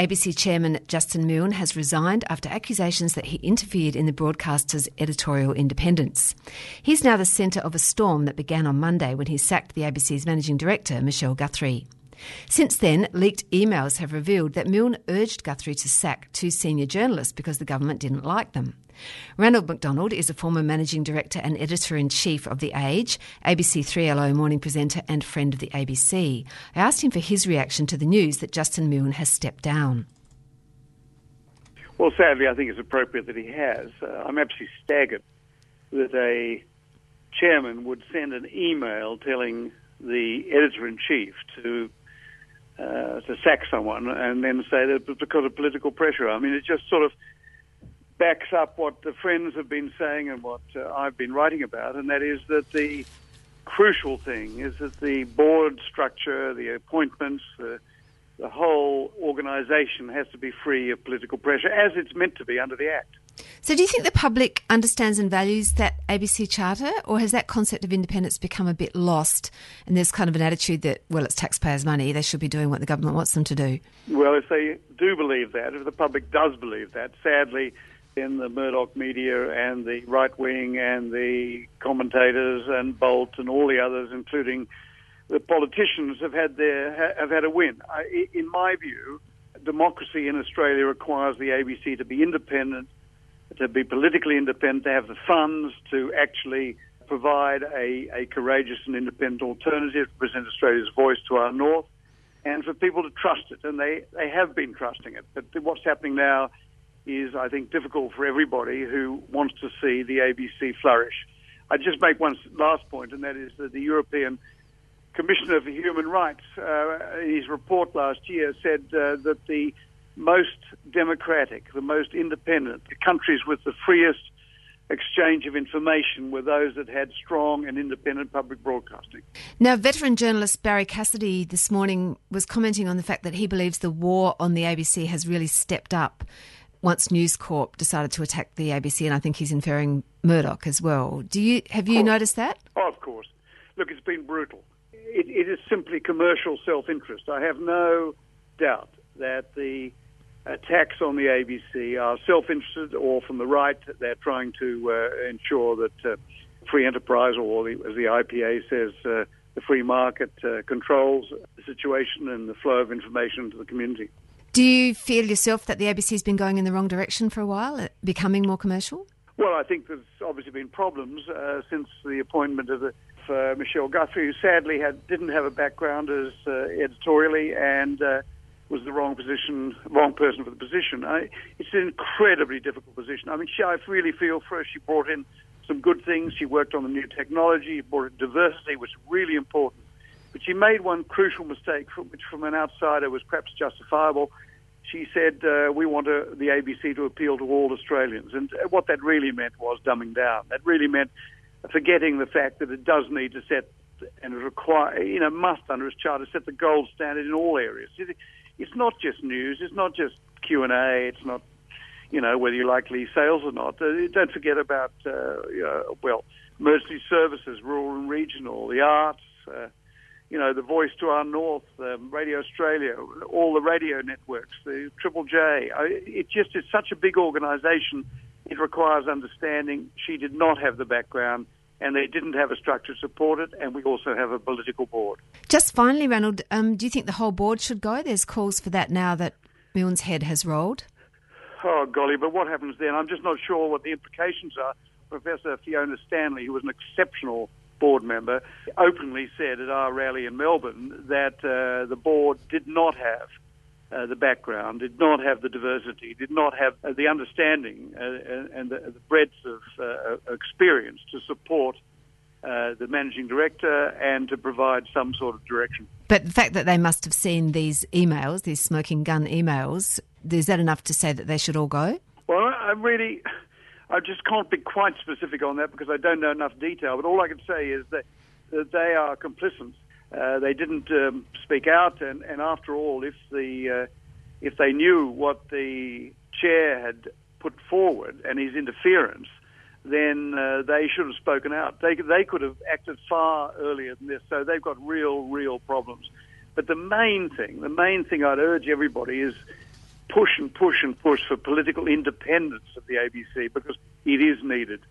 ABC chairman Justin Milne has resigned after accusations that he interfered in the broadcaster's editorial independence. He's now the centre of a storm that began on Monday when he sacked the ABC's managing director, Michelle Guthrie. Since then, leaked emails have revealed that Milne urged Guthrie to sack 2 senior journalists because the government didn't like them. Ranald McDonald is a former managing director and editor-in-chief of The Age, ABC 3LO morning presenter and friend of the ABC. I asked him for his reaction to the news that Justin Milne has stepped down. Well, sadly, I think it's appropriate that he has. I'm absolutely staggered that a chairman would send an email telling the editor-in-chief to sack someone and then say that it was because of political pressure. I mean, it just sort of backs up what the Friends have been saying and what I've been writing about, and that is that the crucial thing is that the board structure, the appointments, the whole organisation has to be free of political pressure, as it's meant to be under the Act. So do you think the public understands and values that ABC Charter, or has that concept of independence become a bit lost and there's kind of an attitude that, well, it's taxpayers' money, they should be doing what the government wants them to do? Well, if they do believe that, if the public does believe that, sadly, then the Murdoch media and the right wing and the commentators and Bolt and all the others, including the politicians, have had a win. In my view, democracy in Australia requires the ABC to be independent, to be politically independent, to have the funds to actually provide a courageous and independent alternative to present Australia's voice to our north, and for people to trust it. And they have been trusting it. But what's happening now is, I think, difficult for everybody who wants to see the ABC flourish. I'd just make one last point, and that is that the European Commissioner for Human Rights, in his report last year, said that the most democratic, the most independent, the countries with the freest exchange of information were those that had strong and independent public broadcasting. Now, veteran journalist Barry Cassidy this morning was commenting on the fact that he believes the war on the ABC has really stepped up once News Corp decided to attack the ABC, and I think he's inferring Murdoch as well. Have you noticed that? Oh, of course. Look, it's been brutal. It is simply commercial self-interest. I have no doubt that the attacks on the ABC are self-interested, or from the right, they're trying to ensure that free enterprise, or as the IPA says, the free market controls the situation and the flow of information to the community. Do you feel yourself that the ABC's been going in the wrong direction for a while, becoming more commercial? Well, I think there's obviously been problems since the appointment of Michelle Guthrie, who sadly didn't have a background as editorially and was the wrong person for the position. It's an incredibly difficult position. I mean, I really feel for her. She brought in some good things. She worked on the new technology, brought in diversity, which was really important. But she made one crucial mistake, which from an outsider was perhaps justifiable. She said, we want the ABC to appeal to all Australians. And what that really meant was dumbing down. That really meant forgetting the fact that it does need to set, and must under its charter, set the gold standard in all areas. It's not just news, it's not just Q&A, it's not, whether you like Lee Sales or not. Don't forget about, emergency services, rural and regional, the arts, the voice to our north, Radio Australia, all the radio networks, the Triple J. It's such a big organisation. It requires understanding. She did not have the background, and they didn't have a structure to support it, and we also have a political board. Just finally, Ranald, do you think the whole board should go? There's calls for that now that Milne's head has rolled. Oh, golly, but what happens then? I'm just not sure what the implications are. Professor Fiona Stanley, who was an exceptional board member, openly said at our rally in Melbourne that the board did not have the background, did not have the diversity, did not have the understanding and the breadth of experience to support the managing director and to provide some sort of direction. But the fact that they must have seen these emails, these smoking gun emails, is that enough to say that they should all go? Well, I just can't be quite specific on that because I don't know enough detail. But all I can say is that they are complicit. They didn't speak out, and after all, if they knew what the chair had put forward and his interference, then they should have spoken out. They could have acted far earlier than this. So they've got real problems. But the main thing I'd urge everybody is push and push and push for political independence of the ABC, because it is needed.